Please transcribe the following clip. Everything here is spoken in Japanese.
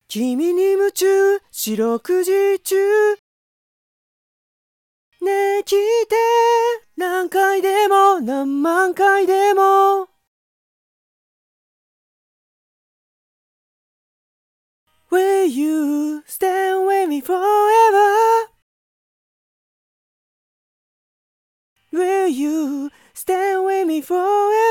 君に夢中、四六時中。ねえ聞いて、何回でも何万回でも。Will you stand with me forever? Will you stand with me forever?